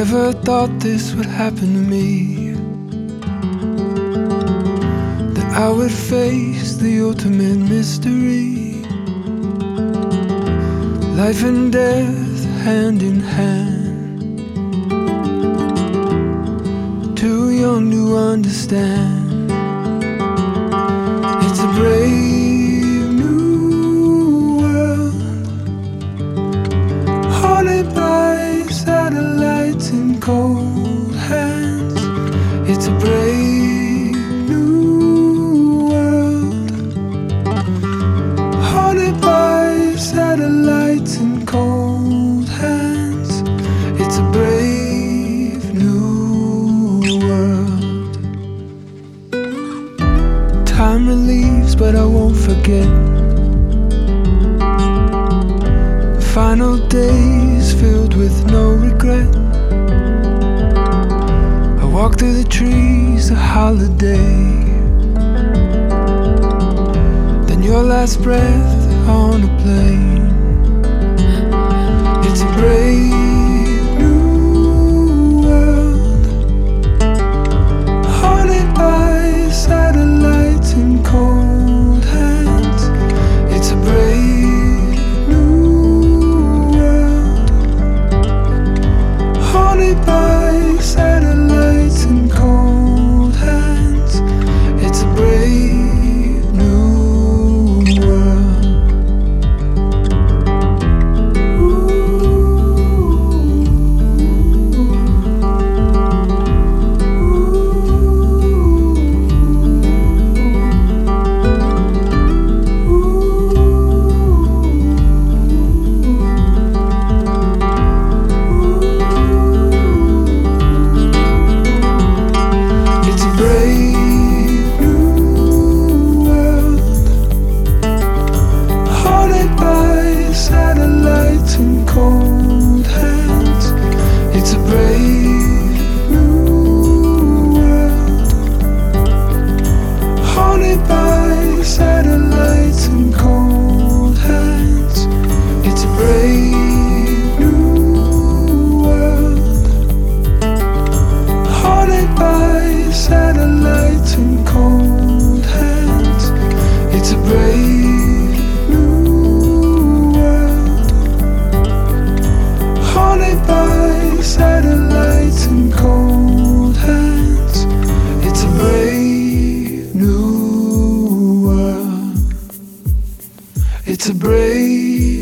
Never thought this would happen to me, that I would face the ultimate mystery. Life and death hand in hand, too young to understand. It's a brave new world, haunted by satellites in cold hands. It's a brave new world, haunted by satellites in cold hands. It's a brave new world. Time relieves, but I won't forget. Final days filled with no regret. I walk through the trees, a holiday. Then your last breath on a plane. It's a brave new world, haunted by satellites in cold hands. It's a brave new world, haunted by satellites in cold hands. It's a brave new world. Satellites in cold hands. It's a brave new world, haunted by satellites in cold hands. It's a brave new world, haunted by satellites in cold hands. It's a brave by satellites in cold hands. It's a brave new world. It's a brave